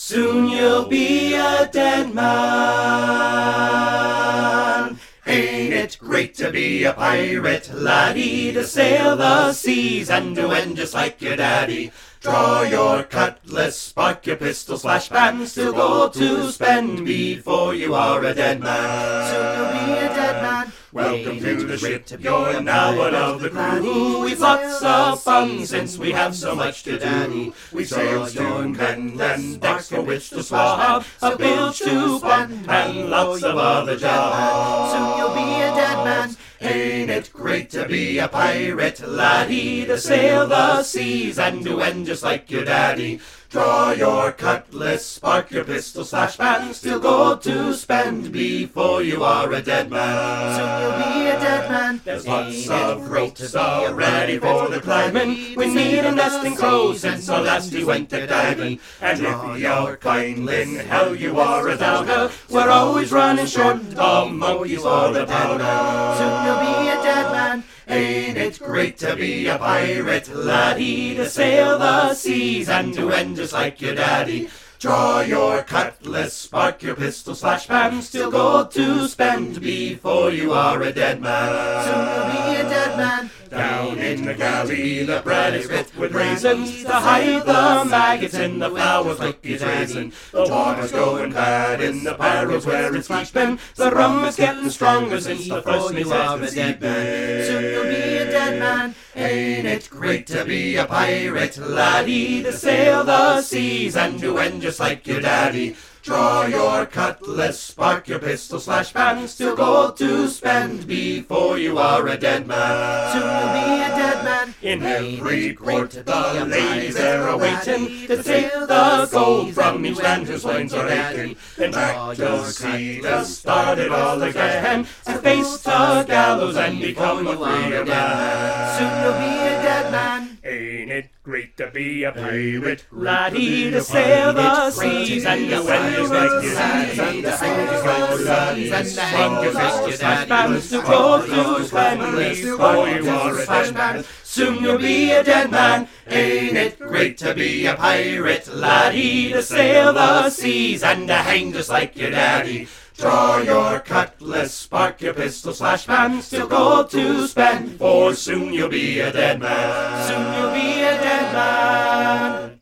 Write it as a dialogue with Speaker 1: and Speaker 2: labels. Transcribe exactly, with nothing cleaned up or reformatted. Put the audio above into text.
Speaker 1: Soon you'll be a dead man. Ain't it great to be a pirate, laddie, to sail the seas and to end just like your daddy? Draw your cutlass, spark your pistol, slash bam, still gold to spend before you are a dead man.
Speaker 2: Soon you'll be a dead man.
Speaker 1: Welcome to the ship, you're now one of the crew. We've lots of fun since we have so much to do. We sails to mend and decks for which to swab, a bilge to pump and lots of other jobs.
Speaker 2: Soon you'll be a dead man.
Speaker 1: Ain't it great to be a pirate, laddie, to sail the seas and to end just like your daddy? Draw your cutlass, spark your pistol, slash bam, still gold to spend before you are a dead man.
Speaker 2: Soon you'll be a dead man.
Speaker 1: There's lots of ropes all ready for the climbing. We need a nesting crow since our last he went a diving. And if you're kindling, hell you are a doubter, we're always running short of monkeys for the powder.
Speaker 2: Soon you'll be a dead man.
Speaker 1: Ain't it great to be a pirate, laddie, to sail the seas and to end just like your daddy? Draw your cutlass, spark your pistol, slash bam, still gold to spend before you are a dead man.
Speaker 2: Soon you'll be a dead man.
Speaker 1: Down in the galley, the bread is cooked with raisins to hide the maggots in the flowers like his raisin. The water's going bad in the barrels where it's keeping. The rum is getting stronger since the first you are a dead man.
Speaker 2: Soon you'll be a dead man.
Speaker 1: Ain't it great to be a pirate, laddie, to sail the seas and to end just like your daddy? Draw your cutlass, spark your pistol, slash bam, still gold to spend before you are a dead man.
Speaker 2: Soon you'll be a dead man.
Speaker 1: In every port the ladies are awaiting to take the gold from each man whose loins are aching. Then back to sea to start it all again, to face the gallows and become a freer man.
Speaker 2: Soon you'll be a dead man.
Speaker 1: Ain't it great to be a pirate, laddie, to sail the seas and to end just like your daddy? And to sing just like your daddy, and to hang just like your daddy, to gold to spend before you are a dead man. Soon you'll be a dead man. Ain't it great to be a pirate, laddie, to sail the seas and to hang just like your daddy? Draw your cutlass, spark your pistol, slash bam, still gold to spend, for soon you'll be a dead man.
Speaker 2: Soon you'll be a dead man.